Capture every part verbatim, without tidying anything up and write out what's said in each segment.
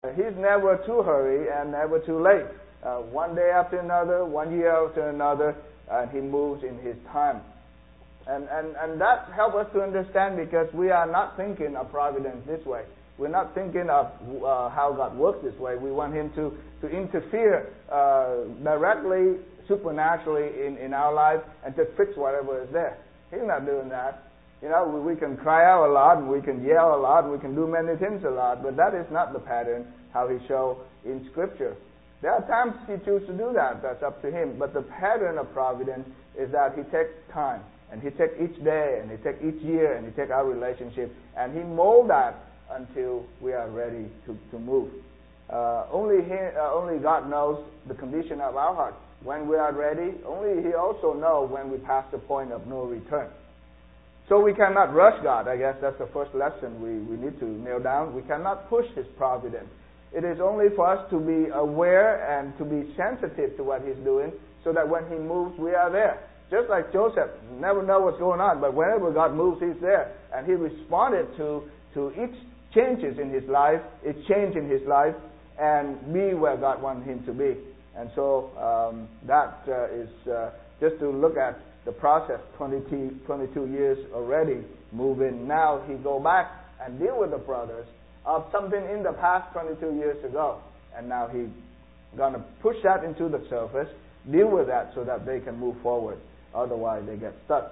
He's never too hurry and never too late. Uh, one day after another, one year after another, and He moves in His time. And, and, and that helps us to understand, because we are not thinking of providence this way. We're not thinking of uh, how God works this way. We want Him to, to interfere uh, directly, supernaturally in, in our life and to fix whatever is there. He's not doing that. You know, we, we can cry out a lot, and we can yell a lot, and we can do many things a lot, but that is not the pattern how He shows in Scripture. There are times He chooses to do that. That's up to Him. But the pattern of providence is that He takes time, and He takes each day, and He takes each year, and He takes our relationship, and He molds that until we are ready to, to move. Uh, only he, uh, only God knows the condition of our heart. When we are ready, only He also knows when we pass the point of no return. So we cannot rush God. I guess that's the first lesson we, we need to nail down. We cannot push His providence. It is only for us to be aware and to be sensitive to what He's doing, so that when He moves, we are there. Just like Joseph, never know what's going on, but whenever God moves, He's there. And he responded to, to each changes in his life, each change in his life, and be where God wanted him to be. And so um, that uh, is uh, just to look at the process, twenty-two, twenty-two years already moving. Now He go back and deal with the brothers of something in the past twenty-two years ago. And now He going to push that into the surface, deal with that so that they can move forward. Otherwise they get stuck.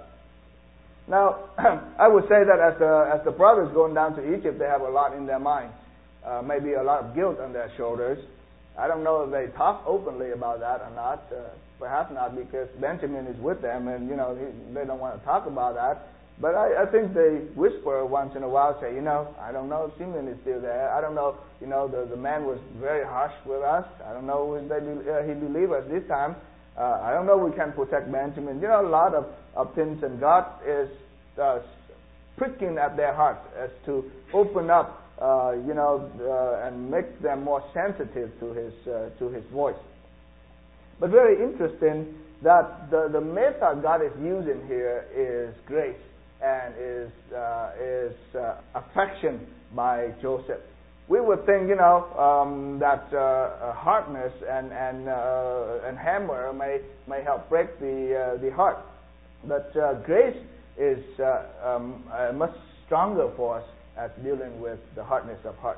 Now, I would say that as the, as the brothers going down to Egypt, they have a lot in their minds. Uh, maybe a lot of guilt on their shoulders. I don't know if they talk openly about that or not. Uh, perhaps not, because Benjamin is with them, and you know he, they don't want to talk about that. But I, I think they whisper once in a while, say, you know, I don't know if Simeon is still there. I don't know, you know, the, the man was very harsh with us. I don't know if they be, uh, he believe us this time. Uh, I don't know if we can protect Benjamin. You know, a lot of, of things, and God is uh, pricking at their hearts as to open up, uh, you know, uh, and make them more sensitive to His uh, to His voice. But very interesting that the, the method God is using here is grace and is uh, is uh, affection by Joseph. We would think, you know, um, that uh, hardness and and uh, and hammer may may help break the uh, the heart, but uh, grace is uh, um, uh, much stronger for us as dealing with the hardness of heart.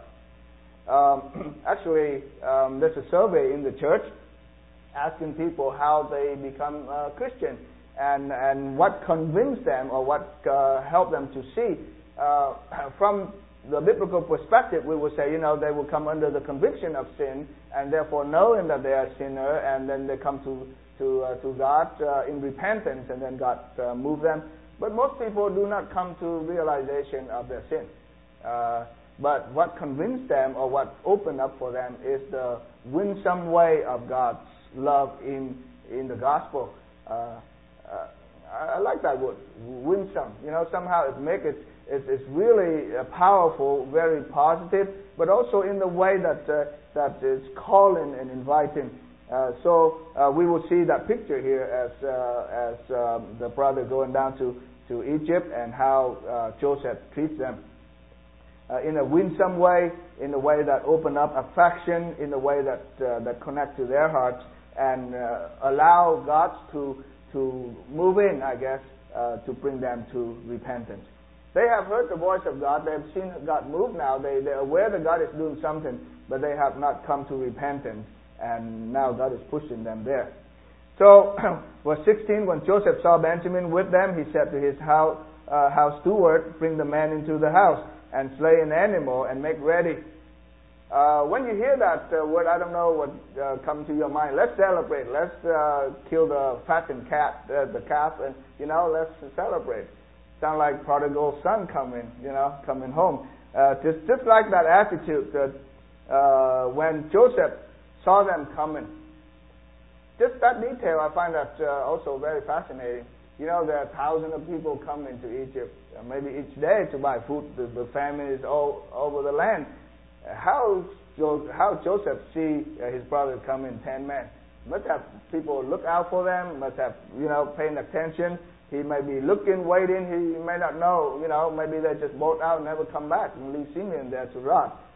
Um, actually, um, there's a survey in the church asking people how they become uh, Christian and and what convinced them or what uh, helped them to see uh, from the biblical perspective. We would say, you know, they will come under the conviction of sin, and therefore knowing that they are a sinner, and then they come to to uh, to God uh, in repentance, and then God uh, move them. But most people do not come to realization of their sin. Uh, but what convinced them, or what opened up for them, is the winsome way of God's love in in the gospel. Uh, uh, I like that word, winsome. You know, somehow it makes it. It's, it's really uh, powerful, very positive, but also in the way that uh, that is calling and inviting. Uh, so uh, we will see that picture here as uh, as um, the brother going down to, to Egypt, and how uh, Joseph treats them uh, in a winsome way, in a way that open up affection, in a way that uh, that connect to their hearts, and uh, allow God to to move in, I guess, uh, to bring them to repentance. They have heard the voice of God. They have seen God move now. They, they're aware that God is doing something, but they have not come to repentance. And now God is pushing them there. So, verse sixteen, when Joseph saw Benjamin with them, he said to his house, uh, house steward, bring the man into the house and slay an animal and make ready. Uh, when you hear that uh, word, I don't know what uh, comes to your mind. Let's celebrate. Let's uh, kill the fattened cat, uh, the calf, and, you know, let's celebrate. Sound like prodigal son coming, you know, coming home. Uh, just, just like that attitude that uh, when Joseph saw them coming. Just that detail, I find that uh, also very fascinating. You know, there are thousands of people coming to Egypt, uh, maybe each day to buy food. The, the famine is all over the land. Uh, how jo- how Joseph see uh, his brother come in ten men? Must have people look out for them. Must have, you know, paying attention. He may be looking, waiting. He may not know, you know, maybe they just boat out and never come back and leave Simeon there to rot.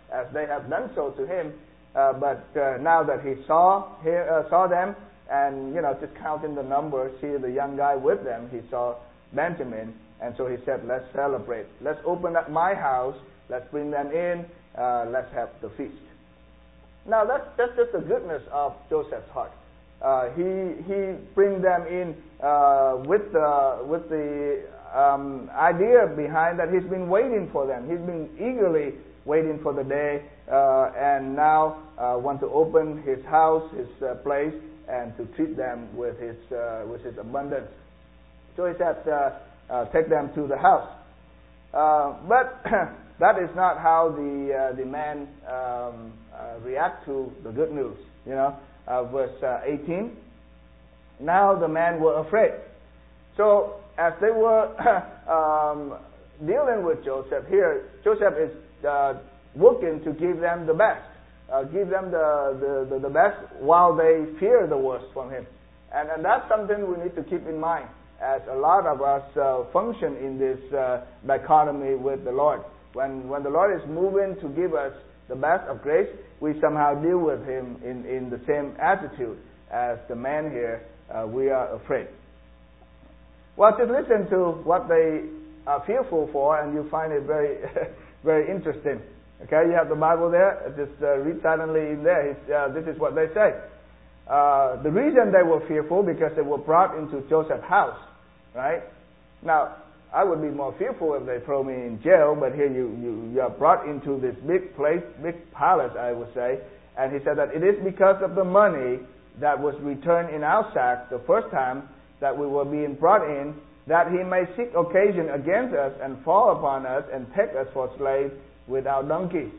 as they have done so to him. Uh, but uh, now that he saw he, uh, saw them, and you know, just counting the numbers, see the young guy with them, he saw Benjamin, and so he said, "Let's celebrate. Let's open up my house. Let's bring them in. Uh, let's have the feast." Now that's that's just the goodness of Joseph's heart. Uh, he he brings them in uh, with the with the um, idea behind that he's been waiting for them. He's been eagerly waiting for the day, uh, and now uh, want to open his house, his uh, place, and to treat them with his uh, with his abundance. So he said, uh, uh, "Take them to the house." Uh, but that is not how the uh, the man um, uh, react to the good news. You know, uh, verse uh, eighteen. Now the men were afraid. So as they were um, dealing with Joseph here, Joseph is uh, working to give them the best, uh, give them the, the, the, the best while they fear the worst from him. And, and that's something we need to keep in mind, as a lot of us uh, function in this uh, dichotomy with the Lord. When, when the Lord is moving to give us the best of grace, we somehow deal with him in, in the same attitude as the man here. Uh, we are afraid. Well, just listen to what they are fearful for, and you find it very, very interesting. Okay, you have the Bible there. Just uh, read silently in there. Uh, this is what they say. Uh, the reason they were fearful because they were brought into Joseph's house, right? Now, I would be more fearful if they throw me in jail, but here you, you, you are brought into this big place, big palace, I would say. And he said that it is because of the money that was returned in our sack the first time that we were being brought in, that he may seek occasion against us and fall upon us and take us for slaves with our donkeys.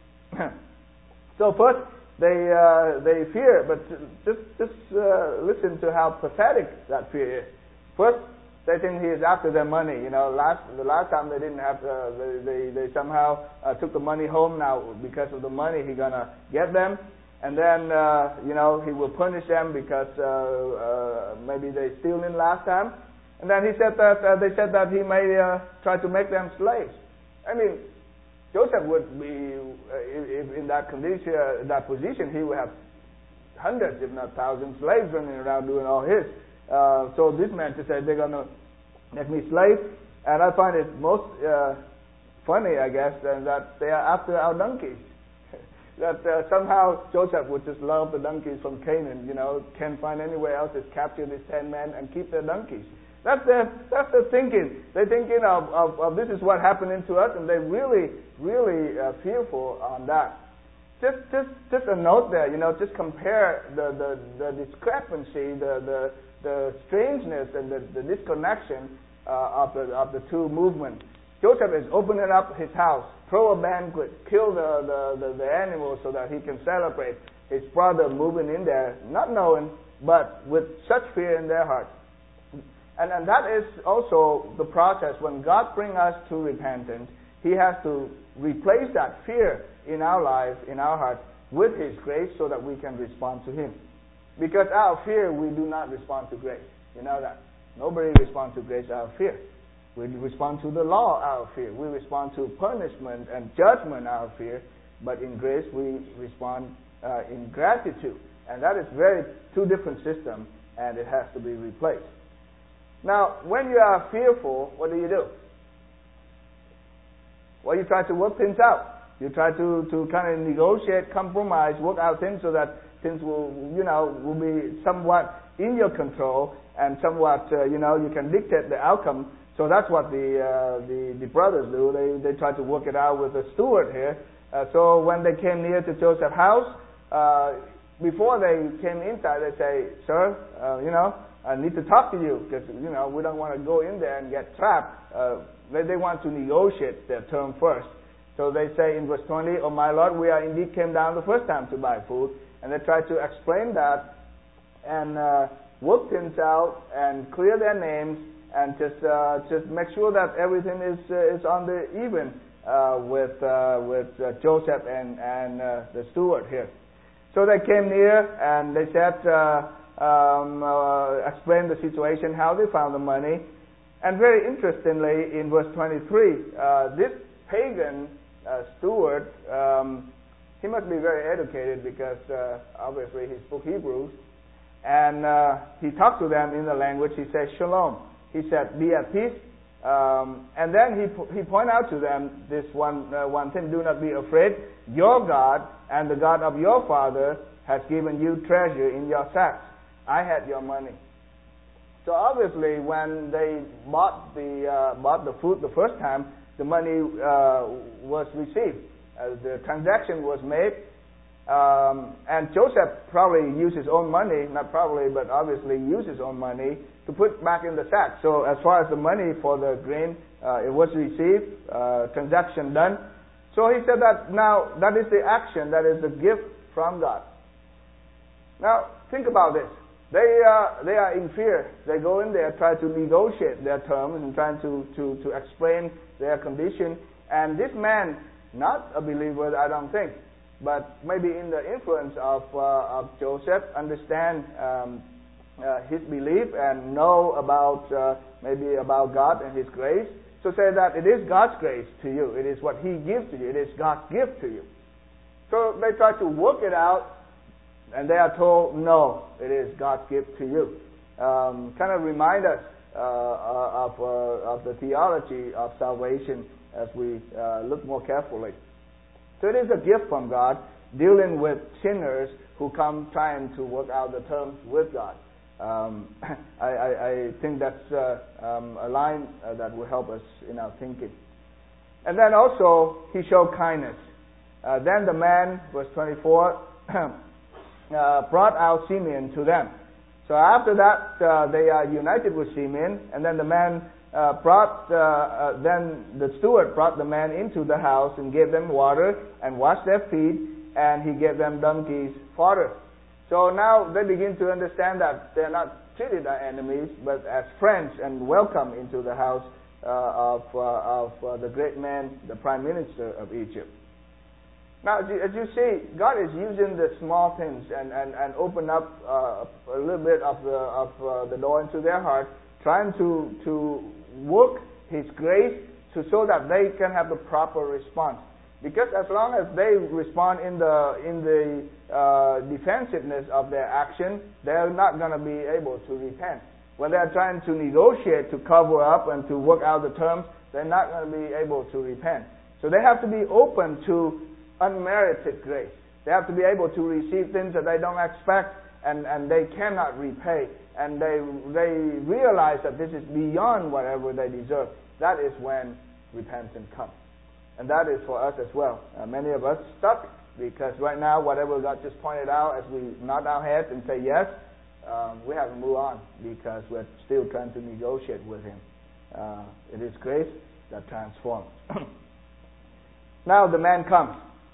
So first they uh, they fear, but just just uh, listen to how pathetic that fear is. First, they think he is after their money. You know, last the last time they didn't have uh, they, they they somehow uh, took the money home. Now because of the money, he's gonna get them. And then, uh, you know, he will punish them because uh, uh, maybe they stealing last time. And then he said that uh, they said that he may uh, try to make them slaves. I mean, Joseph would be, uh, if in that condition, uh, that position, he would have hundreds, if not thousands, slaves running around doing all his. Uh, so this man just said they're gonna make me slave, and I find it most uh, funny, I guess, that they are after our donkeys. That uh, somehow Joseph would just love the donkeys from Canaan, you know, can't find anywhere else to capture these ten men and keep their donkeys. That's their, that's their thinking. They're thinking of, of, of this is what happening to us, and they're really, really uh, fearful on that. Just, just, just a note there, you know, just compare the, the, the discrepancy, the, the, the strangeness and the, the disconnection uh, of the, of the two movements. Joseph is opening up his house, throw a banquet, kill the, the, the, the animals so that he can celebrate. His brother moving in there, not knowing, but with such fear in their heart. And, and that is also the process. When God brings us to repentance, He has to replace that fear in our life, in our heart, with His grace so that we can respond to Him. Because out of fear, we do not respond to grace. You know that. Nobody responds to grace out of fear. We respond to the law out of fear. We respond to punishment and judgment out of fear. But in grace, we respond uh, in gratitude. And that is very two different systems, and it has to be replaced. Now, when you are fearful, what do you do? Well, you try to work things out. You try to, to kind of negotiate, compromise, work out things so that things will, you know, will be somewhat in your control and somewhat, uh, you know, you can dictate the outcome. So that's what the, uh, the the brothers do. They they try to work it out with the steward here. Uh, so when they came near to Joseph's house, uh, before they came inside, they say, "Sir, uh, you know, I need to talk to you because you know we don't want to go in there and get trapped." Uh, they they want to negotiate their term first. So they say in verse twenty, "Oh my Lord, we are indeed came down the first time to buy food," and they try to explain that and uh, work things out and clear their names. And just uh, just make sure that everything is uh, is on the even uh, with uh, with uh, Joseph and and uh, the steward here. So they came near and they said, uh, um, uh, explained the situation, how they found the money, and very interestingly, in verse twenty-three, uh, this pagan uh, steward, um, he must be very educated because uh, obviously he spoke Hebrew. And uh, he talked to them in the language. He said, Shalom. He said, be at peace. Um, and then he he pointed out to them this one uh, one thing: do not be afraid. Your God and the God of your father has given you treasure in your sacks. I had your money. So obviously, when they bought the uh, bought the food the first time, the money uh, was received. Uh, the transaction was made, um, and Joseph probably used his own money, not probably, but obviously used his own money to put back in the sack. So as far as the money for the grain, uh, it was received, uh, transaction done. So he said that now that is the action, that is the gift from God. Now think about this. They uh, they are in fear. They go in there, try to negotiate their terms and trying to, to, to explain their condition. And this man, not a believer, I don't think, but maybe in the influence of uh, of Joseph, understand um, uh, his belief and know about uh, maybe about God and His grace. So say that it is God's grace to you. It is what He gives to you. It is God's gift to you. So they try to work it out. And they are told, no, it is God's gift to you. Um, kind of remind us uh, of, uh, of the theology of salvation as we uh, look more carefully. So it is a gift from God, dealing with sinners who come trying to work out the terms with God. Um, I, I, I think that's uh, um, a line uh, that will help us in our thinking. And then also, he showed kindness. Uh, then the man, verse twenty-four, Uh, brought out Simeon to them. So after that, uh, they are united with Simeon, and then the man uh, brought, uh, uh, then the steward brought the man into the house and gave them water and washed their feet, and he gave them donkeys fodder. So now they begin to understand that they're not treated as enemies, but as friends, and welcome into the house uh, of, uh, of uh, the great man, the prime minister of Egypt. Now, as you, as you see, God is using the small things and, and, and open up uh, a little bit of the of uh, the door into their heart, trying to to work His grace to so that they can have the proper response. Because as long as they respond in the in the uh, defensiveness of their action, they're not going to be able to repent. When they're trying to negotiate, to cover up and to work out the terms, they're not going to be able to repent. So they have to be open to unmerited grace. They have to be able to receive things that they don't expect and, and they cannot repay. And they they realize that this is beyond whatever they deserve. That is when repentance comes. And that is for us as well. Uh, many of us stuck because right now whatever God just pointed out, as we nod our heads and say yes, um, we haven't moved on because we're still trying to negotiate with Him. Uh, it is grace that transforms. Now the man comes.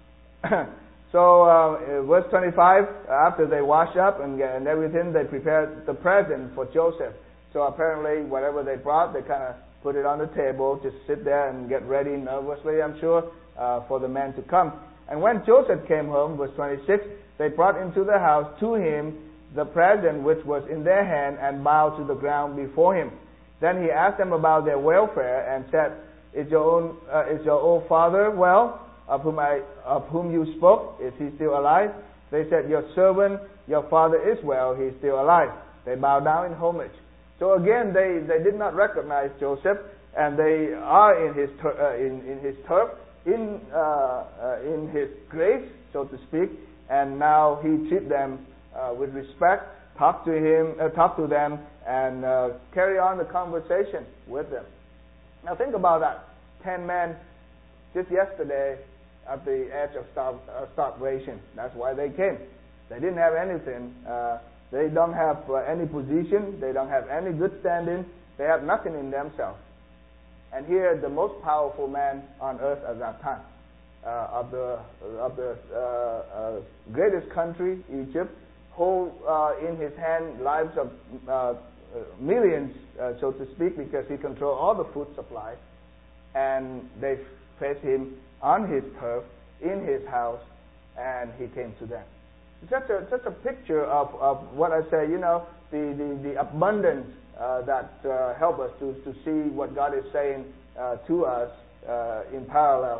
So, uh, verse twenty-five, after they wash up and, and everything, they prepared the present for Joseph. So apparently, whatever they brought, they kind of put it on the table, just sit there and get ready nervously, I'm sure, uh, for the man to come. And when Joseph came home, verse twenty-six, they brought into the house to him the present which was in their hand and bowed to the ground before him. Then he asked them about their welfare and said, Is your own, uh, is your old father well? Of whom I, of whom you spoke, is he still alive? They said, Your servant, your father is well, he is still alive. They bowed down in homage. So again, they, they did not recognize Joseph, and they are in his tur- uh, in, in his turf, in uh, uh, in his grace, so to speak. And now he treat them uh, with respect, talk to him, uh, talk to them, and uh, carry on the conversation with them. Now think about that. Ten men just yesterday at the edge of starv- uh, starvation. That's why they came. They didn't have anything. Uh, they don't have uh, any position. They don't have any good standing. They have nothing in themselves. And here, the most powerful man on earth at that time, uh, of the of the uh, uh, greatest country, Egypt, hold uh, in his hand lives of uh, millions, uh, so to speak, because he controls all the food supply, and they face him on his turf, in his house, and he came to them. It's just a, just a picture of, of what I say, you know, the, the, the abundance uh, that uh, help us to, to see what God is saying uh, to us uh, in parallel.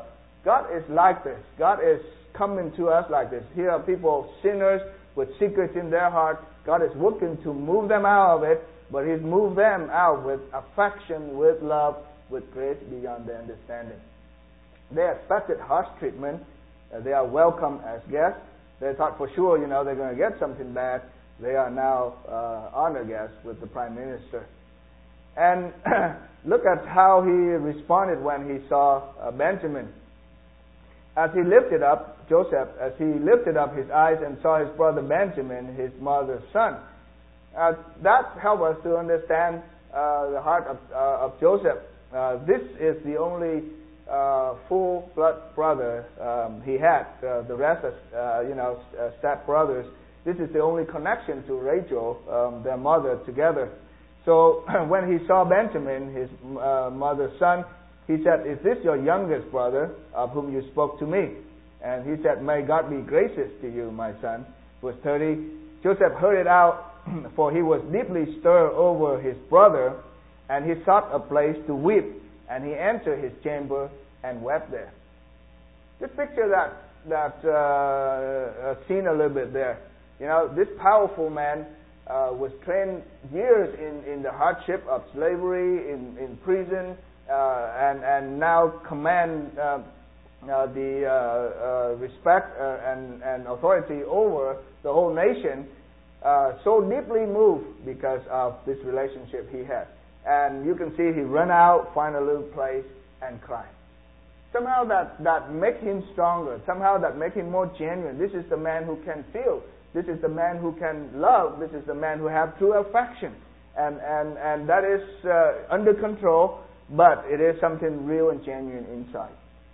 God is like this. God is coming to us like this. Here are people, sinners, with secrets in their heart. God is working to move them out of it, but He's moved them out with affection, with love, with grace beyond their understanding. They expected harsh treatment. Uh, they are welcome as guests. They thought for sure, you know, they're going to get something bad. They are now uh, honor guests with the Prime Minister. And look at how he responded when he saw uh, Benjamin. As he lifted up, Joseph, as he lifted up his eyes and saw his brother Benjamin, his mother's son. Uh, that helped us to understand uh, the heart of, uh, of Joseph. Uh, this is the only uh, full blood brother um, he had. Uh, the rest are, uh, you know, uh, step brothers. This is the only connection to Rachel, um, their mother, together. So when he saw Benjamin, his uh, mother's son, he said, "Is this your youngest brother, of whom you spoke to me?" And he said, "May God be gracious to you, my son." Verse thirty, Joseph heard it out, for he was deeply stirred over his brother, and he sought a place to weep, and he entered his chamber and wept there. Just picture that that uh, uh, scene a little bit there. You know, this powerful man uh, was trained years in, in the hardship of slavery, in, in prison, uh, and, and now command uh, uh, the uh, uh, respect uh, and, and authority over the whole nation, uh, so deeply moved because of this relationship he had. And you can see he ran out, find a little place, and cry. Somehow that, that make him stronger. Somehow that make him more genuine. This is the man who can feel. This is the man who can love. This is the man who have true affection. And, and, and that is uh, under control, but it is something real and genuine inside.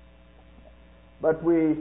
But we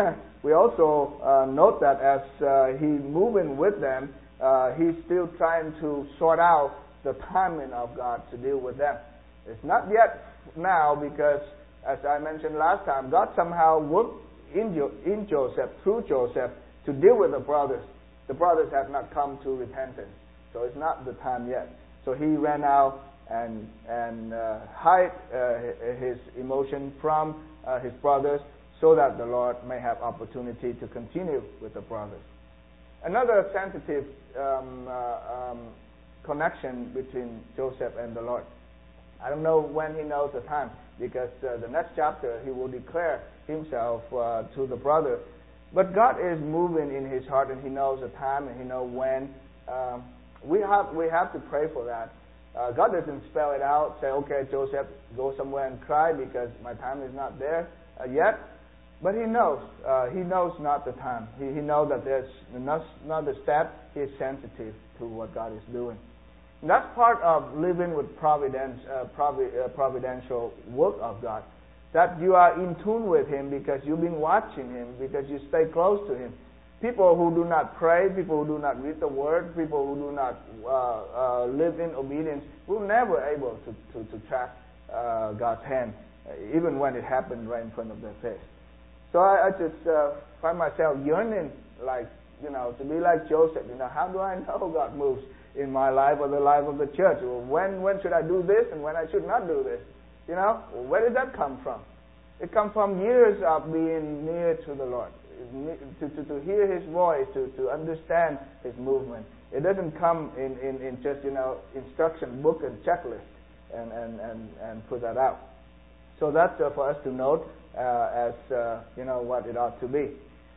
we also uh, note that as uh, he moving with them, uh, he's still trying to sort out the timing of God to deal with them. It's not yet now because, as I mentioned last time, God somehow worked in, jo- in Joseph, through Joseph, to deal with the brothers. The brothers have not come to repentance, so it's not the time yet. So he ran out and and uh, hide uh, his emotion from uh, his brothers, so that the Lord may have opportunity to continue with the brothers. Another sensitive um, uh, um, connection between Joseph and the Lord. I don't know when he knows the time, because uh, the next chapter he will declare himself uh, to the brother. But God is moving in his heart, and He knows the time, and He knows when. Um, we have we have to pray for that. Uh, God doesn't spell it out, say, "Okay, Joseph, go somewhere and cry because my time is not there uh, yet." But He knows. Uh, he knows not the time. He, he knows that there's not, not the step. He is sensitive to what God is doing. And that's part of living with providence, uh, provi- uh, providential work of God. That you are in tune with Him because you've been watching Him, because you stay close to Him. People who do not pray, people who do not read the Word, people who do not uh, uh, live in obedience, will never able to, to, to track uh, God's hand, uh, even when it happened right in front of their face. So I, I just uh, find myself yearning, like, you know, to be like Joseph. You know, how do I know God moves in my life or the life of the church? Well, when when should I do this and when I should not do this? You know, where did that come from? It comes from years of being near to the Lord, to, to, to hear His voice, to, to understand His movement. It doesn't come in, in, in just, you know, instruction book and checklist and, and, and, and put that out. So that's uh, for us to note uh, as, uh, you know, what it ought to be.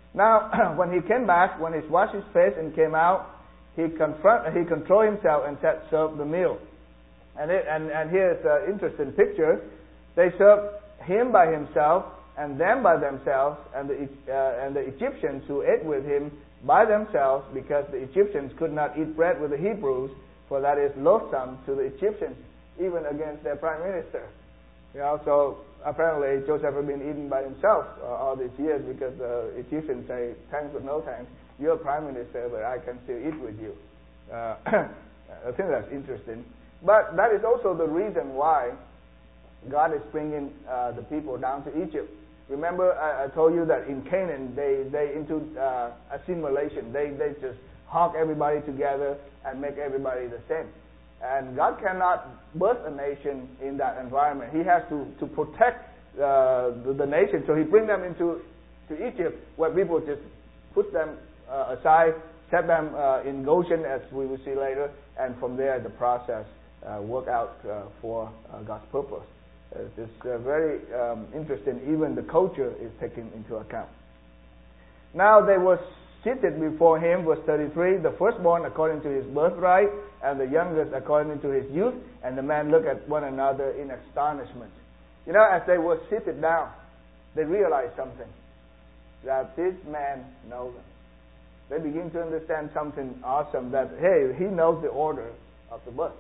Now, when he came back, when he washed his face and came out, he confront, he controlled himself and said, "Serve the meal." And, it, and, and here's an interesting picture. They served him by himself, and them by themselves, and the, uh, and the Egyptians who ate with him by themselves, because the Egyptians could not eat bread with the Hebrews, for that is loathsome to the Egyptians, even against their prime minister. You know, so apparently Joseph had been eaten by himself uh, all these years, because the Egyptians say, "Thanks but no thanks. You're prime minister, but I can still eat with you." Uh, I think that's interesting. But that is also the reason why God is bringing uh, the people down to Egypt. Remember, I, I told you that in Canaan, they they into uh, assimilation. They they just hog everybody together and make everybody the same. And God cannot birth a nation in that environment. He has to, to protect uh, the, the nation. So he bring them into to Egypt, where people just put them uh, aside, set them uh, in Goshen, as we will see later, and from there the process uh, work out uh, for uh, God's purpose. Uh, it's uh, very um, interesting. Even the culture is taken into account. Now they were seated before him, verse thirty-three, the firstborn according to his birthright, and the youngest according to his youth, and the men looked at one another in astonishment. You know, as they were seated down, they realized something, that this man knows them. They begin to understand something awesome, that, hey, he knows the order of the birth.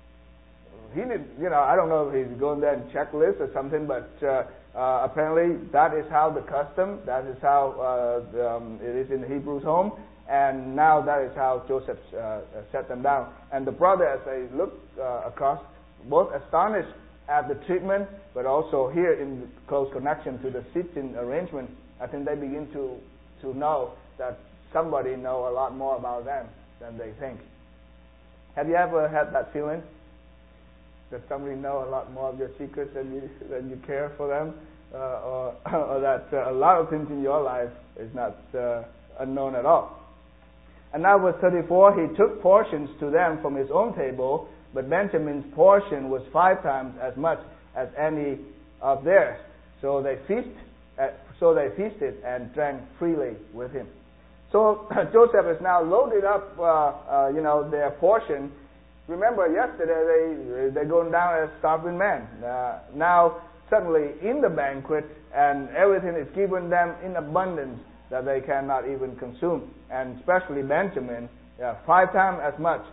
He didn't, you know, I don't know if he's going there and checklist or something, but uh, uh, apparently that is how the custom, that is how uh, um, it is in the Hebrews' home, and now that is how Joseph uh, set them down. And the brother, as they look uh, across, both astonished at the treatment, but also here in close connection to the sitting arrangement, I think they begin to, to know that somebody know a lot more about them than they think. Have you ever had that feeling? That somebody know a lot more of your secrets than you than you care for them, uh, or, or that uh, a lot of things in your life is not uh, unknown at all. And now verse thirty-four, he took portions to them from his own table, but Benjamin's portion was five times as much as any of theirs. So they feast, uh, so they feasted and drank freely with him. So Joseph is now loaded up, uh, uh, you know, their portion. Remember, yesterday they they're going down as starving men. Uh, now suddenly in the banquet, and everything is given them in abundance that they cannot even consume, and especially Benjamin, yeah, five times as much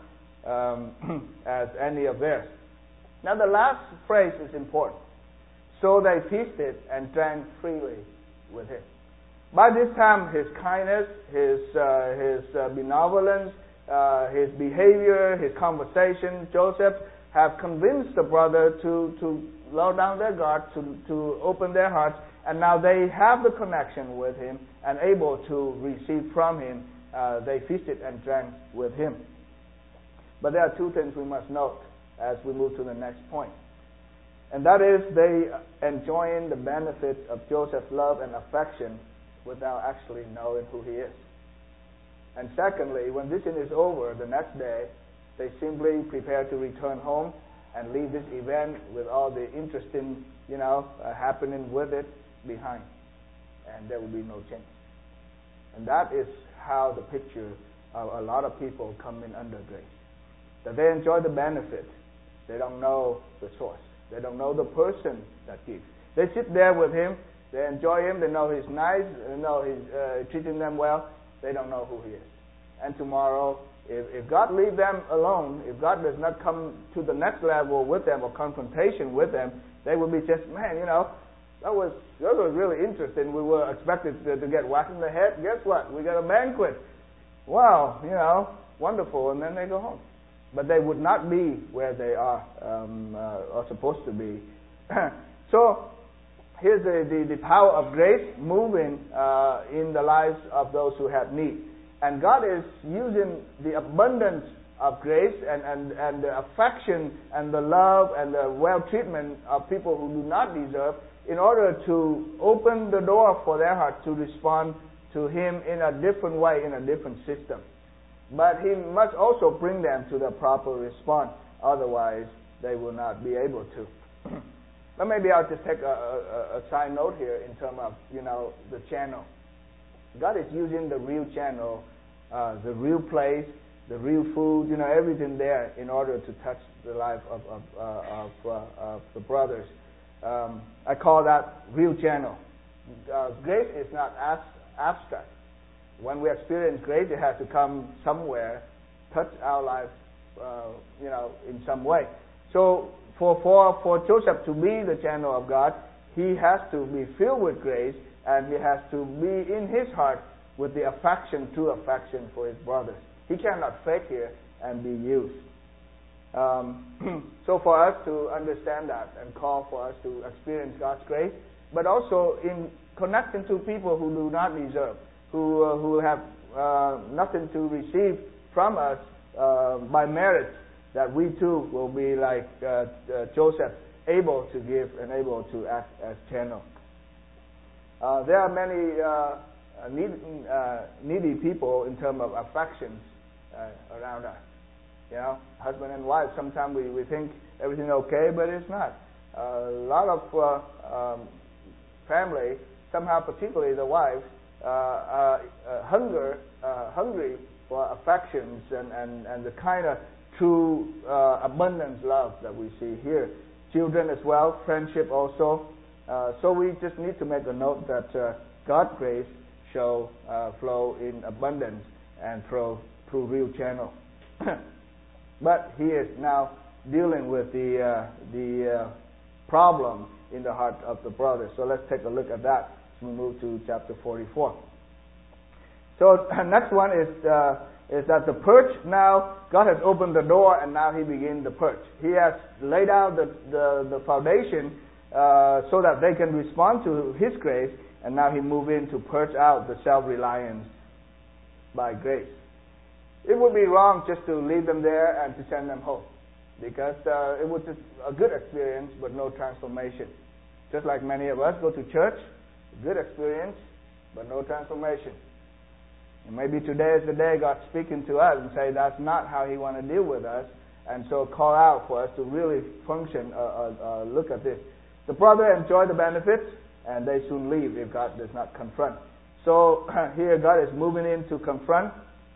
um, as any of theirs. Now the last phrase is important. So they feasted and drank freely with him. By this time, his kindness, his uh, his uh, benevolence, uh, his behavior, his conversation, Joseph have convinced the brother to to lower down their guard, to to open their hearts, and now they have the connection with him and able to receive from him. Uh, they feasted and drank with him. But there are two things we must note as we move to the next point. And that is, they enjoying the benefit of Joseph's love and affection without actually knowing who he is. And secondly, when this is over, the next day, they simply prepare to return home and leave this event with all the interesting, you know, uh, happening with it behind. And there will be no change. And that is how the picture of a lot of people come in under grace. That they enjoy the benefit. They don't know the source. They don't know the person that gives. They sit there with him. They enjoy him. They know he's nice. They know he's uh, treating them well. They don't know who he is. And tomorrow, if, if God leaves them alone, if God does not come to the next level with them or confrontation with them, they will be just, man, you know, that was that was really interesting. We were expected to, to get whacked in the head. Guess what? We got a banquet. Wow, you know, wonderful. And then they go home. But they would not be where they are um, uh, are supposed to be. So here's the, the, the power of grace moving uh, in the lives of those who have need. And God is using the abundance of grace and, and, and the affection and the love and the well-treatment of people who do not deserve in order to open the door for their heart to respond to Him in a different way, in a different system. But He must also bring them to the proper response. Otherwise, they will not be able to. But maybe I'll just take a, a, a side note here in terms of, you know, the channel. God is using the real channel, uh, the real place, the real food, you know, everything there in order to touch the life of of, uh, of, uh, of the brothers. Um, I call that real channel. Uh, grace is not as abstract. When we experience grace, it has to come somewhere, touch our life, uh, you know, in some way. So for, for, for Joseph to be the channel of God, he has to be filled with grace, and he has to be in his heart with the affection, true affection for his brothers. He cannot fake here and be used. Um, so for us to understand that and call for us to experience God's grace, but also in connecting to people who do not deserve, who uh, who have uh, nothing to receive from us uh, by merit, that we too will be like uh, uh, Joseph, able to give and able to act as channel. Uh, there are many uh, need, uh, needy people in terms of affections uh, around us. You know, husband and wife, sometimes we, we think everything okay, but it's not. Uh, a lot of uh, um, family, somehow particularly the wives, uh, uh, uh, hunger, uh, hungry for affections and, and, and the kind of true uh, abundant love that we see here. Children as well, friendship also. Uh, so we just need to make a note that uh, God's grace shall uh, flow in abundance and flow through real channel. But he is now dealing with the uh, the uh, problem in the heart of the brothers. So let's take a look at that as we move to chapter forty-four. So next one is uh, is that the purge now, God has opened the door and now he begins the purge. He has laid out the, the, the foundation uh, so that they can respond to his grace, and now he moves in to purge out the self-reliance by grace. It would be wrong just to leave them there and to send them home, because uh, it was just a good experience but no transformation. Just like many of us go to church, good experience but no transformation. And maybe today is the day God's speaking to us and say that's not how he wants to deal with us, and so call out for us to really function, uh, uh, uh, look at this. The brother enjoy the benefits and they soon leave if God does not confront. So here God is moving in to confront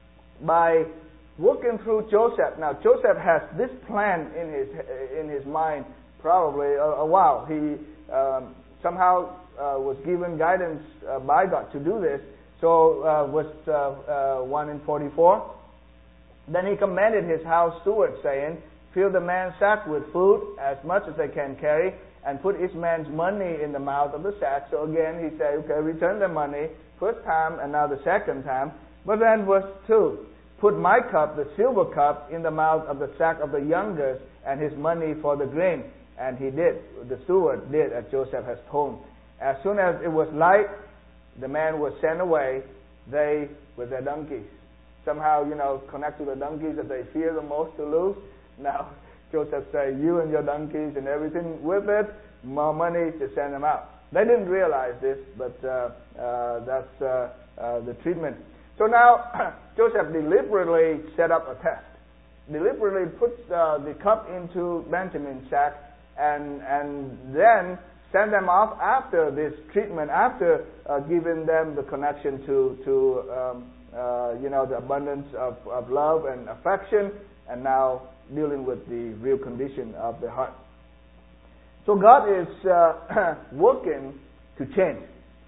by working through Joseph. Now Joseph has this plan in his in his mind probably a, a while. He um, somehow uh, was given guidance uh, by God to do this. So uh, verse uh, uh, one in forty-four. Then he commanded his house steward, saying, "Fill the man's sack with food, as much as they can carry, and put each man's money in the mouth of the sack." So again he said, okay, return the money first time and now the second time. But then verse two, "Put my cup, the silver cup, in the mouth of the sack of the youngest, and his money for the grain." And he did. The steward did as Joseph has told him. As soon as it was light, the man was sent away, they with their donkeys. Somehow, you know, connect to the donkeys that they fear the most to lose. Now, Joseph said, you and your donkeys and everything with it, more money to send them out. They didn't realize this, but uh, uh, that's uh, uh, the treatment. So now, Joseph deliberately set up a test. Deliberately put uh, the cup into Benjamin's sack and, and then send them off after this treatment, after uh, giving them the connection to, to um, uh, you know, the abundance of, of love and affection, and now dealing with the real condition of the heart. So God is uh, working to change,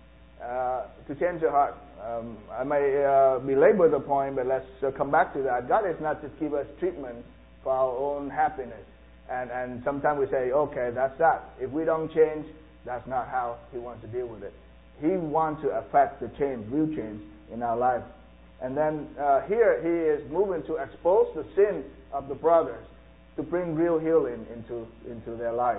uh, to change the heart. Um, I may uh, belabor the point, but let's uh, come back to that. God is not just give us treatment for our own happiness. And, and sometimes we say, okay, that's that. If we don't change, that's not how he wants to deal with it. He wants to affect the change, real change in our life. And then uh, here he is moving to expose the sin of the brothers to bring real healing into, into their lives.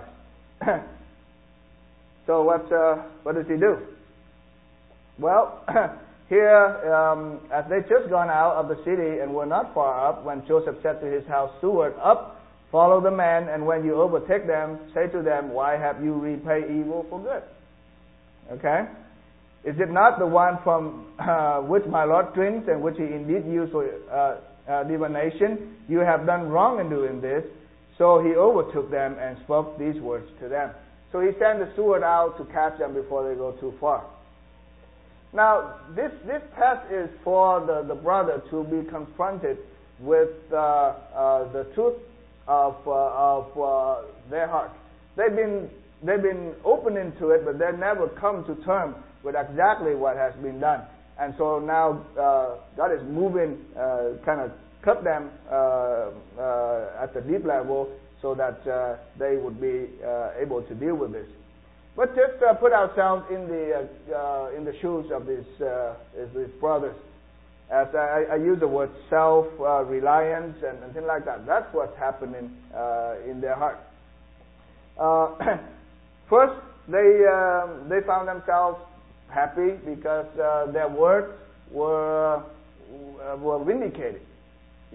So what, uh, what does he do? Well, here, um, as they just gone out of the city and were not far up, when Joseph said to his house steward, "Up, follow the men, and when you overtake them, say to them, why have you repaid evil for good?" Okay? "Is it not the one from uh, which my Lord drinks, and which he indeed used for uh, uh, divination? You have done wrong in doing this." So he overtook them and spoke these words to them. So he sent the steward out to catch them before they go too far. Now, this, this test is for the, the brother to be confronted with uh, uh, the truth of, uh, of uh, their heart. They've been, they've been opening to it, but they never come to terms with exactly what has been done. And so now uh, God is moving, uh, kind of cut them uh, uh, at the deep level so that uh, they would be uh, able to deal with this. But just uh, put ourselves in the uh, uh, in the shoes of these uh, these brothers. As I, I use the word self-reliance uh, and, and things like that. That's what's happening uh, in their heart. Uh, first, they uh, they found themselves happy because uh, their words were uh, were vindicated.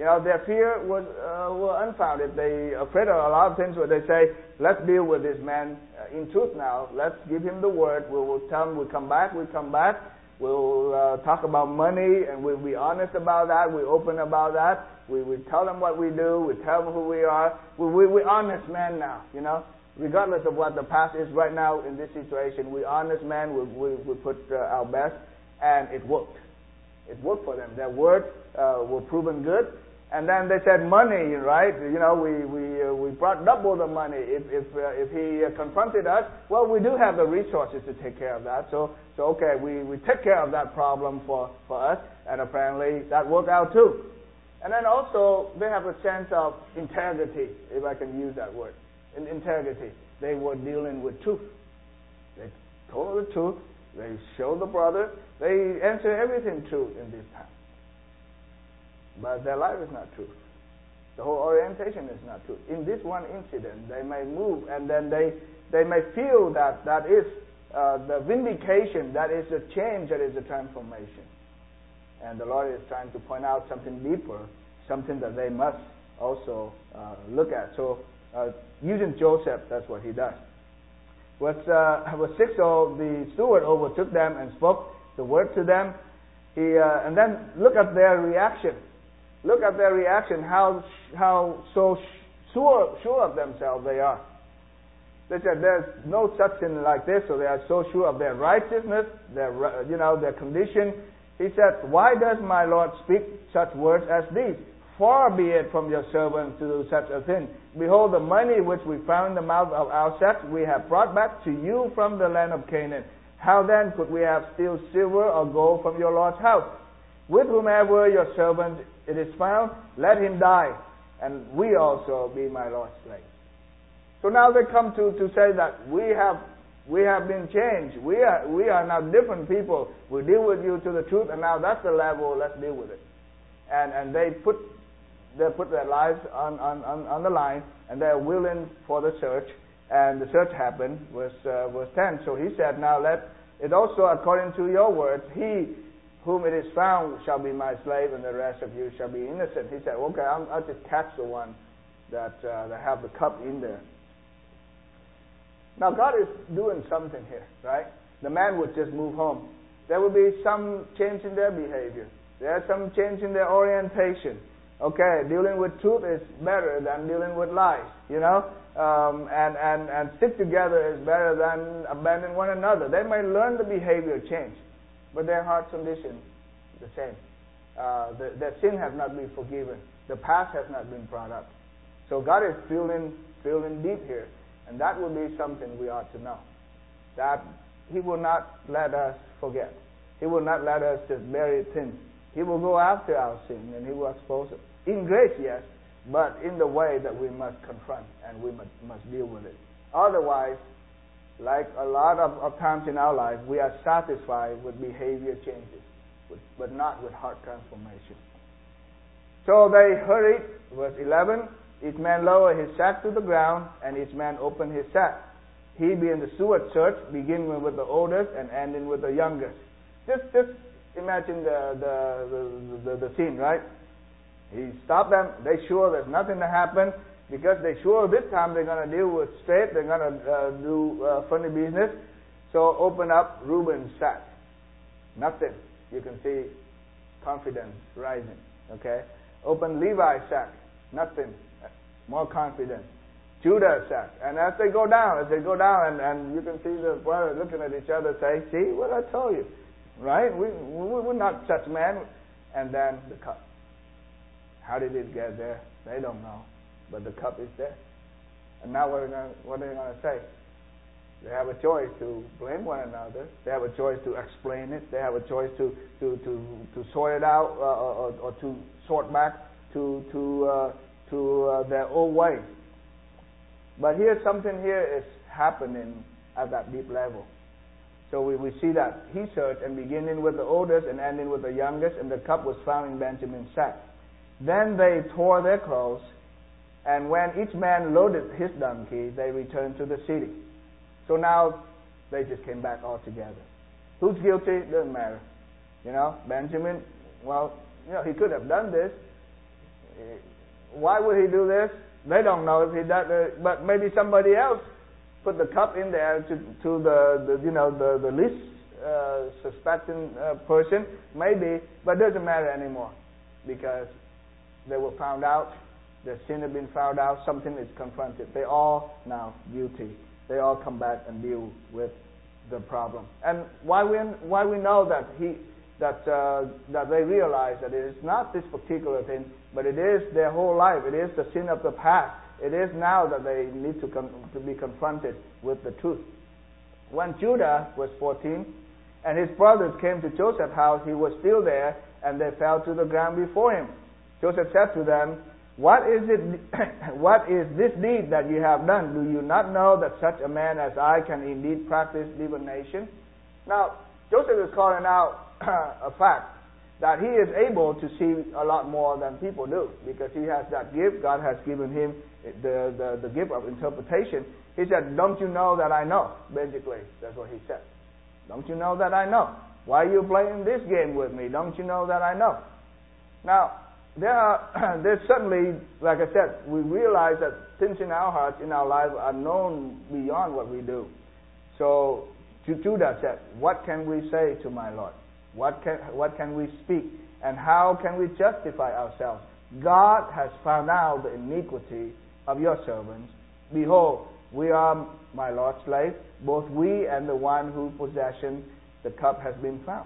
You know, their fear was uh, were unfounded. They afraid of a lot of things. Where they say, "Let's deal with this man uh, in truth now. Let's give him the word. We will tell him we come back. We come back. We'll uh, talk about money, and we'll be honest about that. We're open about that. We we tell them what we do. We tell them who we are. We we we honest men now. You know, regardless of what the past is right now in this situation, we honest men. We we we put uh, our best, and it worked. It worked for them. Their words uh, were proven good. And then they said money, right? You know, we we uh, we brought double the money. If if uh, if he uh, confronted us, well, we do have the resources to take care of that. So so okay, we, we take care of that problem for, for us, and apparently that worked out too. And then also they have a sense of integrity, if I can use that word, in integrity. They were dealing with truth. They told the truth. They showed the brother. They answered everything true in this time. But their life is not true. The whole orientation is not true. In this one incident, they may move, and then they they may feel that that is uh, the vindication, that is the change, that is the transformation. And the Lord is trying to point out something deeper, something that they must also uh, look at. So, uh, using Joseph, that's what he does. Verse, uh, verse six, so the steward overtook them and spoke the word to them. He uh, and then look at their reaction. Look at their reaction, how how so sure sure of themselves they are. They said there's no such thing like this, so they are so sure of their righteousness, their you know their condition. He said, "Why does my Lord speak such words as these? Far be it from your servants to do such a thing. Behold, the money which we found in the mouth of our sacks we have brought back to you from the land of Canaan. How then could we have steal silver or gold from your Lord's house? With whomever your servant it is found, let him die, and we also be my Lord's slave." So now they come to, to say that we have we have been changed. We are we are now different people. We deal with you to the truth, and now that's the level. Let's deal with it. And and they put they put their lives on on, on, on the line, and they are willing for the search. And the search happened. Verse uh, verse ten. So he said, "Now let it also according to your words, he whom it is found shall be my slave, and the rest of you shall be innocent." He said, "Okay, I'll, I'll just catch the one that uh, that have the cup in there." Now God is doing something here, right? The man would just move home. There will be some change in their behavior. There's some change in their orientation. Okay, dealing with truth is better than dealing with lies, you know, um, and and and stick together is better than abandon one another. They may learn the behavior change, but their heart condition is the same. Uh, the, their sin has not been forgiven. The past has not been brought up. So God is feeling feeling deep here, and that will be something we ought to know. That He will not let us forget. He will not let us just bury sin. He will go after our sin, and He will expose it. In grace, yes, but in the way that we must confront and we must, must deal with it. Otherwise, like a lot of, of times in our life, we are satisfied with behavior changes, with, but not with heart transformation. So they hurried, verse eleven, each man lowered his sack to the ground, and each man opened his sack. He, being the steward, searched, beginning with the oldest and ending with the youngest. Just, just imagine the the, the, the, the scene, right? He stopped them. They sure there's nothing to happen, because they sure this time they're going to deal with straight. They're going to uh, do uh, funny business. So open up Reuben's sack. Nothing. You can see confidence rising. Okay. Open Levi's sack. Nothing. More confidence. Judah's sack. And as they go down, as they go down, and, and you can see the brothers looking at each other, say, "See what I told you, right? We, we we're not such men." And then the cup. How did it get there? They don't know. But the cup is there. And now what are they gonna, what are they going to say? They have a choice to blame one another. They have a choice to explain it. They have a choice to to, to, to sort it out, uh, or, or to sort back to to uh, to uh, their old way. But here, something here is happening at that deep level. So we, we see that he searched, and beginning with the oldest and ending with the youngest, and the cup was found in Benjamin's sack. Then they tore their clothes, and when each man loaded his donkey, they returned to the city. So now they just came back all together. Who's guilty? Doesn't matter. You know, Benjamin, well, you know, he could have done this. Why would he do this? They don't know if he does, uh, but maybe somebody else put the cup in there to to the, the you know the the least uh, suspecting uh, person, maybe, but it doesn't matter anymore because they were found out. Their sin had been found out. Something is confronted. They all now guilty. They all come back and deal with the problem. And why we why we know that he that uh, that they realize that it is not this particular thing, but it is their whole life. It is the sin of the past. It is now that they need to con- to be confronted with the truth. When Judah was fourteen, and his brothers came to Joseph's house, he was still there, and they fell to the ground before him. Joseph said to them, "What is it? What is this deed that you have done? Do you not know that such a man as I can indeed practice divination?" Now, Joseph is calling out a fact that he is able to see a lot more than people do because he has that gift. God has given him the, the, the gift of interpretation. He said, "Don't you know that I know?" Basically, that's what he said. "Don't you know that I know? Why are you playing this game with me? Don't you know that I know?" Now, there are, there's certainly, like I said, we realize that things in our hearts, in our lives, are known beyond what we do. So, Judah said, "What can we say to my Lord? What can, what can we speak? And how can we justify ourselves? God has found out the iniquity of your servants. Behold, we are my Lord's slave, both we and the one whose possession the cup has been found."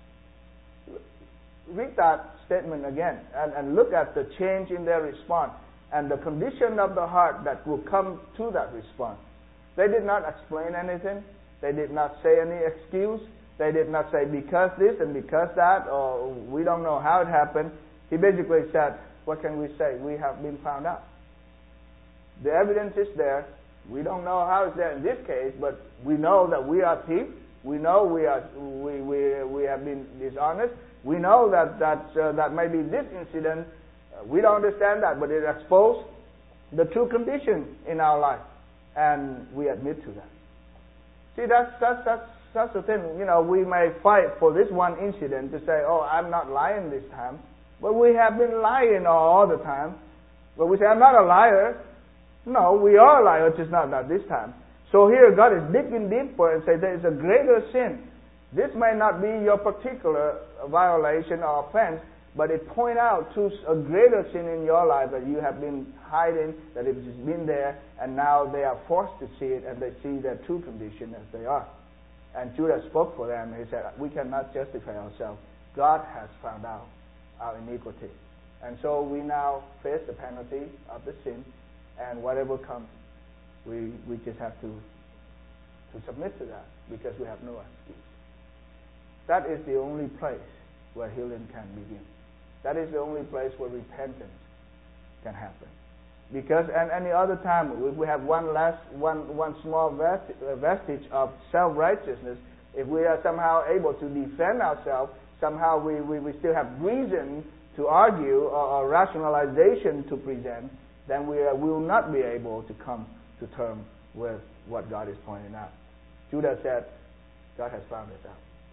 Read that statement again and, and look at the change in their response and the condition of the heart that will come to that response. They did not explain anything. They did not say any excuse. They did not say because this and because that, or we don't know how it happened. He basically said, what can we say? We have been found out. The evidence is there. We don't know how it's there in this case, but we know that we are thieves. We know we are we we we have been dishonest. We know that that uh, that maybe this incident uh, we don't understand that, but it exposed the true condition in our life, and we admit to that. See, that's that's that's that's the thing. You know, we may fight for this one incident to say, "Oh, I'm not lying this time," but we have been lying all the time. But we say, "I'm not a liar." No, we are liars, just not not this time. So here God is digging deeper and say there is a greater sin. This may not be your particular violation or offense, but it point out to a greater sin in your life that you have been hiding, that it has been there, and now they are forced to see it, and they see their true condition as they are. And Judah spoke for them. He said, "We cannot justify ourselves. God has found out our iniquity." And so we now face the penalty of the sin, and whatever comes, we we just have to to submit to that because we have no excuse. That is the only place where healing can begin. That is the only place where repentance can happen. Because at any other time, if we have one last, one one small vestige of self-righteousness, if we are somehow able to defend ourselves, somehow we, we, we still have reason to argue or, or rationalization to present, then we are, will not be able to come to terms with what God is pointing out. Judah said, God has found it out.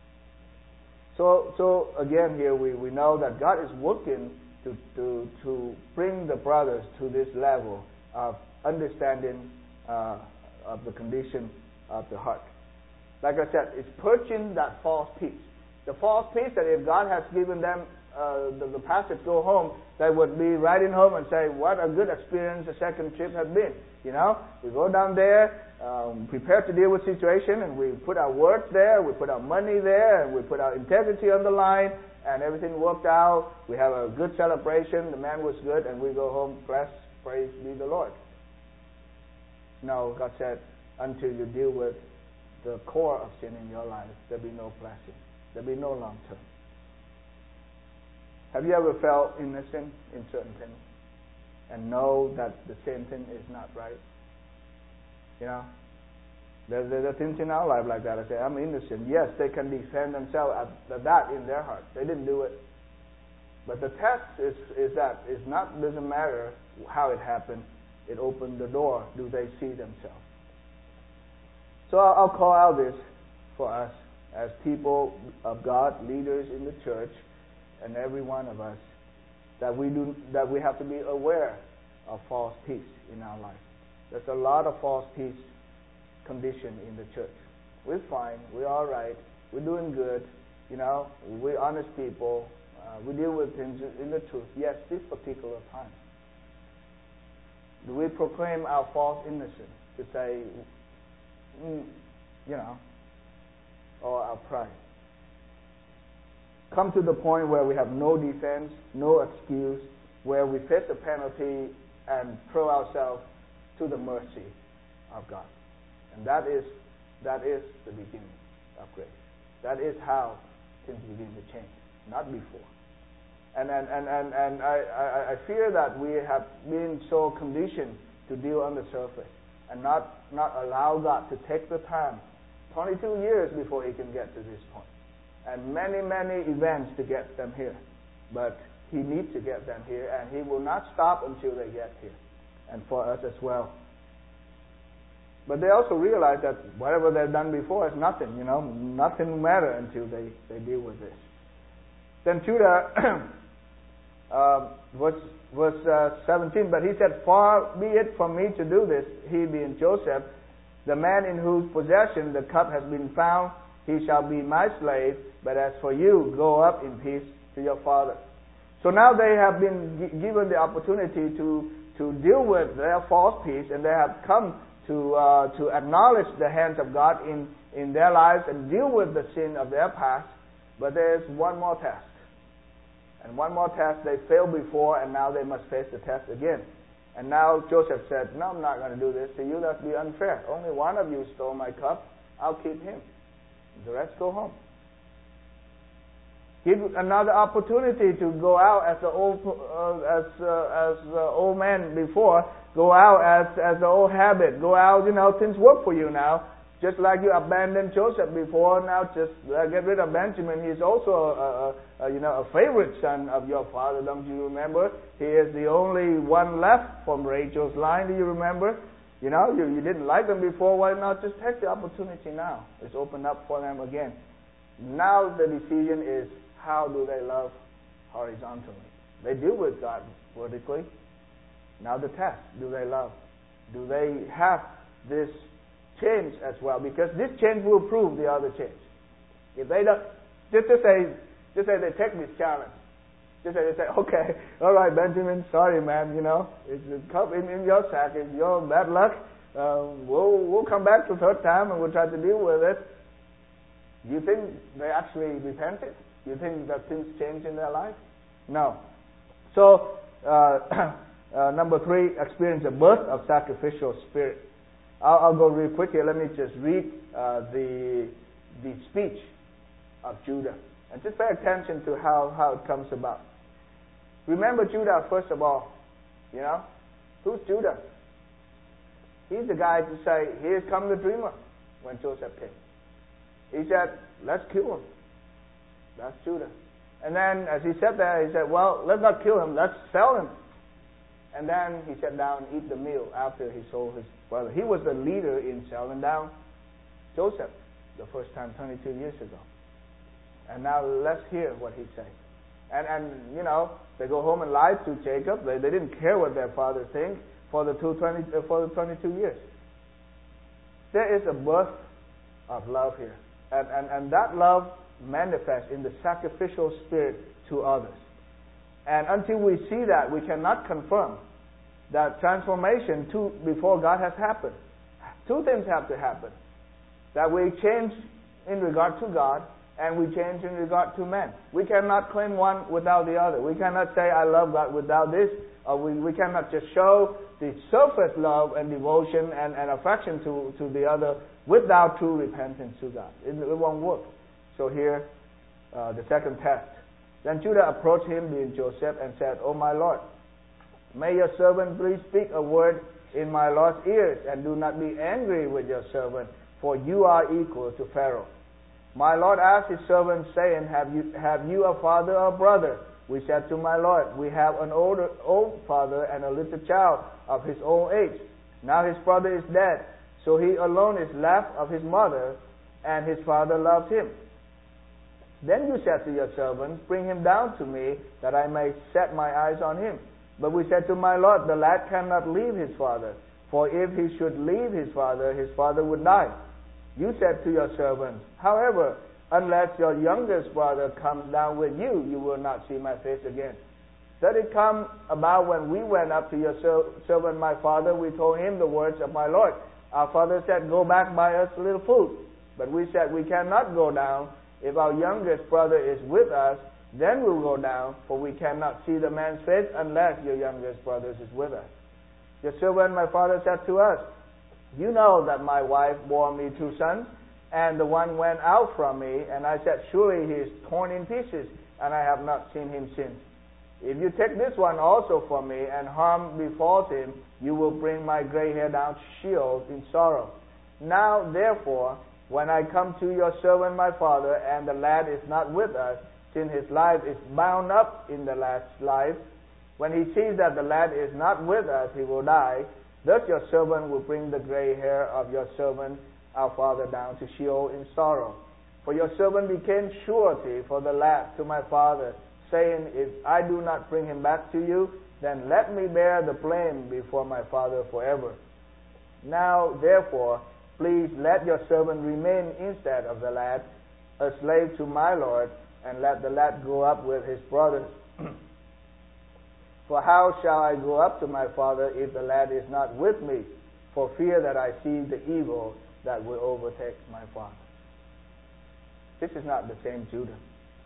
So, so again here we, we know that God is working to, to, to bring the brothers to this level of understanding uh, of the condition of the heart. Like I said, it's purging that false peace. The false peace that if God has given them uh, the, the passage go home, they would be riding home and say, what a good experience the second trip has been. You know, we go down there, um, prepare to deal with situation, and we put our words there, we put our money there, and we put our integrity on the line, and everything worked out. We have a good celebration, the man was good, and we go home, blessed, praise be the Lord. No, God said, until you deal with the core of sin in your life, there'll be no blessing. There'll be no long term. Have you ever felt innocent in certain things and know that the same thing is not right? You know, there, there are things in our life like that. I say, I'm innocent. Yes, they can defend themselves at that in their heart. They didn't do it. But the test is, is that it's not doesn't matter how it happened. It opened the door. Do they see themselves? So I'll, I'll call out this for us as people of God, leaders in the church, and every one of us. that we do that we have to be aware of false peace in our life. There's a lot of false peace condition in the church. We're fine. We're all right. We're doing good. You know, we're honest people. Uh, we deal with things in the truth. Yes, this particular time. Do we proclaim our false innocence to say, mm, you know, or our pride? Come to the point where we have no defense, no excuse, where we face the penalty and throw ourselves to the mercy of God. And that is that is the beginning of grace. That is how things begin to change, not before. And and, and, and, and I, I, I fear that we have been so conditioned to deal on the surface and not, not allow God to take the time, twenty-two years before He can get to this point. And many, many events to get them here. But He needs to get them here, and He will not stop until they get here. And for us as well. But they also realize that whatever they've done before is nothing, you know, nothing will matter until they, they deal with this. Then Judah, uh, verse, verse uh, seventeen, but he said, far be it from me to do this, he being Joseph, the man in whose possession the cup has been found, he shall be my slave, but as for you, go up in peace to your father. So now they have been g- given the opportunity to, to deal with their false peace, and they have come to uh, to acknowledge the hands of God in, in their lives and deal with the sin of their past. But there's one more test. And one more test they failed before, and now they must face the test again. And now Joseph said, no, I'm not going to do this to you. That'd be unfair. Only one of you stole my cup. I'll keep him. The rest go home. Give another opportunity to go out as the old uh, as uh, as the old man before. Go out as as the old habit. Go out, you know, things work for you now. Just like you abandoned Joseph before, now just uh, get rid of Benjamin. He's also a, a, a you know a favorite son of your father. Don't you remember? He is the only one left from Rachel's line. Do you remember? You know, you, you didn't like them before. Why not just take the opportunity now? It's opened up for them again. Now the decision is, how do they love horizontally? They deal with God vertically. Now the test, do they love? Do they have this change as well? Because this change will prove the other change. If they don't, just to say, just say they take this challenge. Just say they say, okay, all right, Benjamin, sorry, man, you know, it's a cup in, in your sack, it's your bad luck. Uh, we'll we'll come back the third time and we'll try to deal with it. Do you think they actually repented? Do you think that things changed in their life? No. So, uh, uh, number three, experience a birth of sacrificial spirit. I'll, I'll go real quick here. Let me just read uh, the the speech of Judah. And just pay attention to how, how it comes about. Remember Judah, first of all. You know? Who's Judah? He's the guy to say, here comes the dreamer, when Joseph came. He said, let's kill him. That's Judah. And then as he said that, he said, well, let's not kill him, let's sell him. And then he sat down and eat the meal after he sold his brother. He was the leader in selling down Joseph the first time twenty-two years ago. And now let's hear what he said. And, and you know, they go home and lie to Jacob. They, they didn't care what their father thinks for the, two, twenty, uh, for the twenty-two years. There is a birth of love here. And, and, and that love manifests in the sacrificial spirit to others. And until we see that, we cannot confirm that transformation to, before God has happened. Two things have to happen. That we change in regard to God, and we change in regard to men. We cannot claim one without the other. We cannot say, I love God without this. Or we, we cannot just show the surface love and devotion and, and affection to, to the other without true repentance to God. It, it won't work. So here, uh, the second test. Then Judah approached him, being Joseph, and said, O my Lord, may your servant please speak a word in my Lord's ears, and do not be angry with your servant, for you are equal to Pharaoh. My Lord asked his servant, saying, Have you have you a father or brother? We said to my Lord, We have an older old father and a little child of his own age. Now his brother is dead, so he alone is left of his mother, and his father loves him. Then you said to your servant, bring him down to me, that I may set my eyes on him. But we said to my Lord, the lad cannot leave his father, for if he should leave his father, his father would die. You said to your servant, however, unless your youngest brother comes down with you, you will not see my face again. Did it come about when we went up to your servant my father, we told him the words of my Lord. Our father said, go back, buy us a little food. But we said, we cannot go down. If our youngest brother is with us, then we'll go down, for we cannot see the man's face unless your youngest brother is with us. Your servant my father said to us, you know that my wife bore me two sons, and the one went out from me, and I said, surely he is torn in pieces, and I have not seen him since. If you take this one also from me, and harm befalls him, you will bring my gray hair down to Sheol in sorrow. Now, therefore, when I come to your servant my father, and the lad is not with us, since his life is bound up in the lad's life, when he sees that the lad is not with us, he will die. Thus your servant will bring the gray hair of your servant our father down to Sheol in sorrow. For your servant became surety for the lad to my father, saying, if I do not bring him back to you, then let me bear the blame before my father forever. Now, therefore, please let your servant remain instead of the lad, a slave to my Lord, and let the lad go up with his brothers. For how shall I go up to my father if the lad is not with me, for fear that I see the evil that will overtake my father? This is not the same Judah.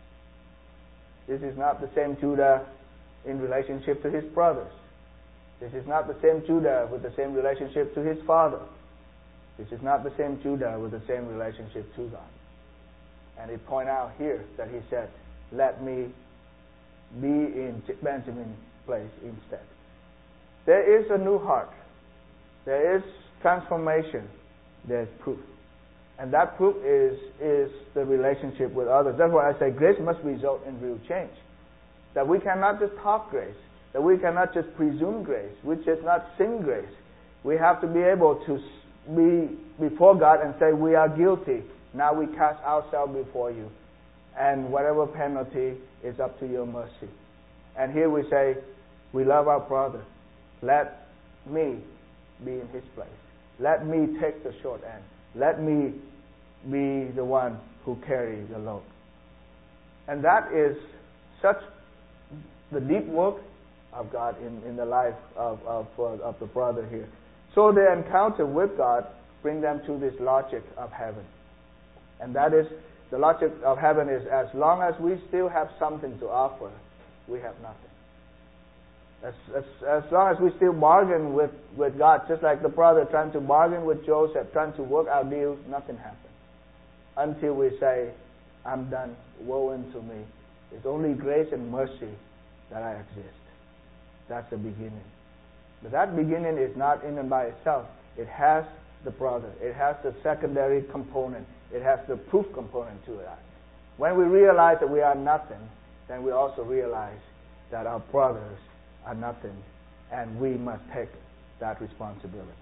This is not the same Judah in relationship to his brothers. This is not the same Judah with the same relationship to his father. This is not the same Judah with the same relationship to God. And it point out here that he said, let me be in Benjamin's place instead. There is a new heart. There is transformation. There is proof. And that proof is, is the relationship with others. That's why I say grace must result in real change. That we cannot just talk grace. That we cannot just presume grace. We just not sing grace. We have to be able to be before God and say, we are guilty. Now we cast ourselves before you. And whatever penalty is up to your mercy. And here we say, we love our brother. Let me be in his place. Let me take the short end. Let me be the one who carries the load. And that is such the deep work of God in, in the life of, of, of the brother here. So their encounter with God bring them to this logic of heaven. And that is, the logic of heaven is, as long as we still have something to offer, we have nothing. As, as, as long as we still bargain with, with God, just like the brother trying to bargain with Joseph, trying to work out deals, nothing happens. Until we say, I'm done, woe unto me. It's only grace and mercy that I exist. That's the beginning. But that beginning is not in and by itself. It has the brother. It has the secondary component. It has the proof component to that. When we realize that we are nothing, then we also realize that our brothers are nothing, and we must take that responsibility.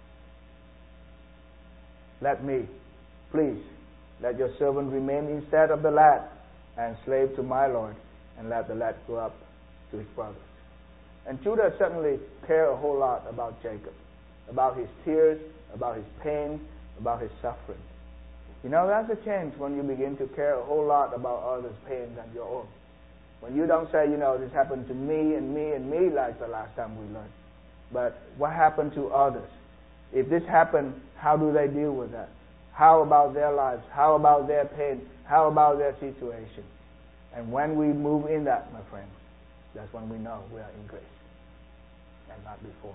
Let me, please, let your servant remain instead of the lad, and slave to my Lord, and let the lad go up to his brothers. And Judah certainly cared a whole lot about Jacob, about his tears, about his pain, about his suffering. You know, that's a change when you begin to care a whole lot about others' pain than your own. When you don't say, you know, this happened to me and me and me like the last time we learned. But what happened to others? If this happened, how do they deal with that? How about their lives? How about their pain? How about their situation? And when we move in that, my friends, that's when we know we are in grace. And not before.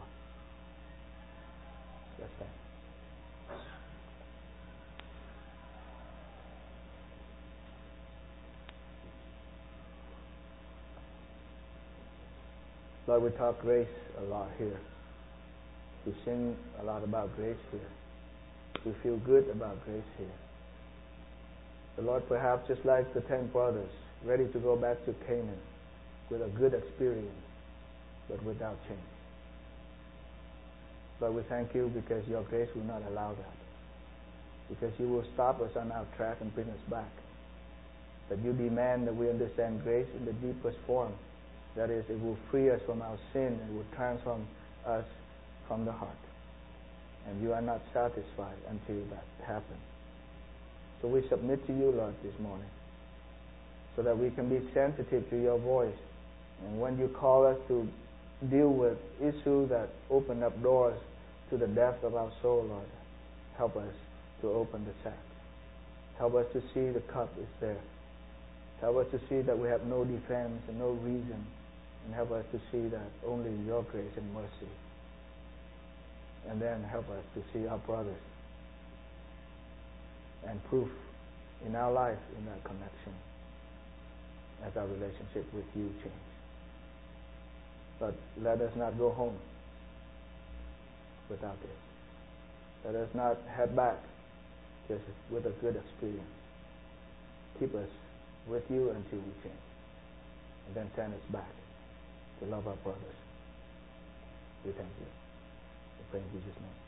Let's stand. Lord, we talk grace a lot here. We sing a lot about grace here. We feel good about grace here. The Lord, perhaps just like the ten brothers, ready to go back to Canaan with a good experience, but without change. Lord, we thank you because your grace will not allow that. Because you will stop us on our track and bring us back. that you demand that we understand grace in the deepest form. That is, it will free us from our sin and will transform us from the heart. And you are not satisfied until that happens. So we submit to you, Lord, this morning, so that we can be sensitive to your voice. And when you call us to deal with issues that open up doors to the depth of our soul, Lord, help us to open the sack. Help us to see the cup is there. Help us to see that we have no defense and no reason. And help us to see that only your grace and mercy. And then help us to see our brothers and proof in our life in that connection as our relationship with you change. But let us not go home without this. Let us not head back just with a good experience. Keep us with you until we change. And then send us back to love our brothers. We thank you. We pray in Jesus' name.